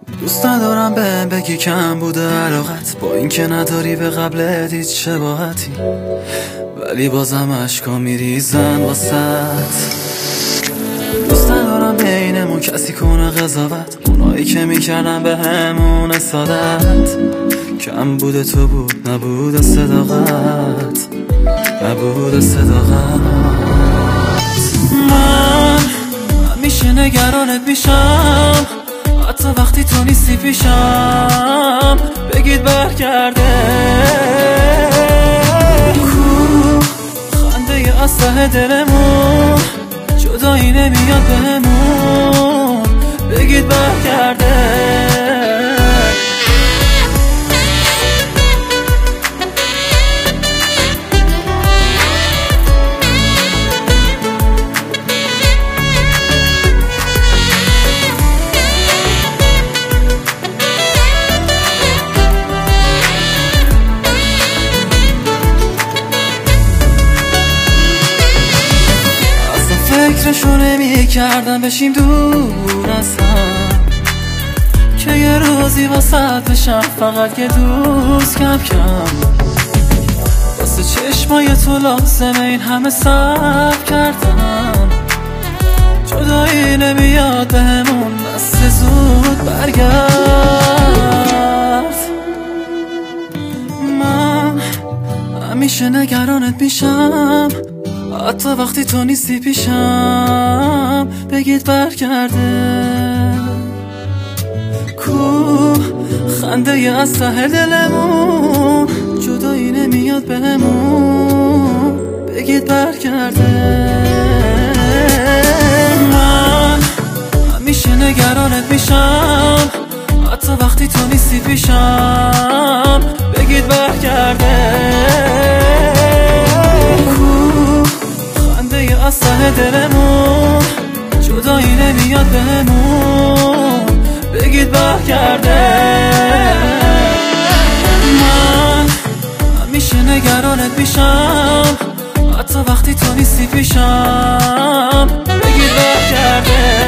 دوست ندارم بهم بگی کم بوده علاقت، با اینکه نداری به قبلت هیچ شباهتی، ولی بازم عشقا میریزن واسط. دوست ندارم بینمون کسی کنه قضاوت، اونایی که میکردن به همون سادت. کم بوده تو بود نبود صداقت، نبود صداقت. من همیشه نگرانت میشم، حتی وقتی تو نیستی پیشم. بگید برگرده کو خنده از ته دلمون، جدایی نمیاد بهمون. بگید برگرده. فکرشو نمی کردم بشیم دور از هم، که یه روزی واسط بشم فقط یه دوست کم کم. واسه چشمای تو لازمه این همه صبر کردم، جدایی نمیاد بهمون بس زود برگرد. من همیشه نگرانت میشم، حتی وقتی تو نیستی پیشم. بگید برگرده کو خنده از ته دلمون، جدایی نمیاد بهمون. بگید برگرده. من همیشه نگرانت میشم، حتی وقتی تو نیستی پیشم. بگید برگرده از ته دلمون، جدایی نمیاد بهمون. بگید برگرده. من همیشه نگرانت میشم، حتی وقتی تو نیستی پیشم. بگید برگرده.